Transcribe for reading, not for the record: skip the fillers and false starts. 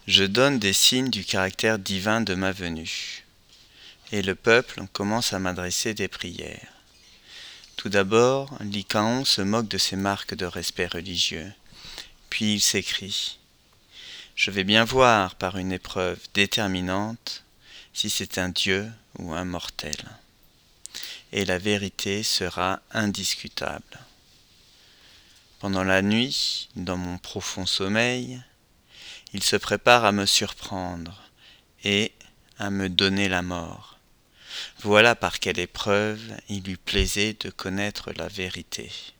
Je donne des signes du caractère divin de ma venue. Et le peuple commence à m'adresser des prières. Tout d'abord, Lycaon se moque de ces marques de respect religieux. Puis il s'écrie : je vais bien voir par une épreuve déterminante si c'est un dieu ou un mortel. Et la vérité sera indiscutable. Pendant la nuit, dans mon profond sommeil, il se prépare à me surprendre et à me donner la mort. Voilà par quelle épreuve il lui plaisait de connaître la vérité.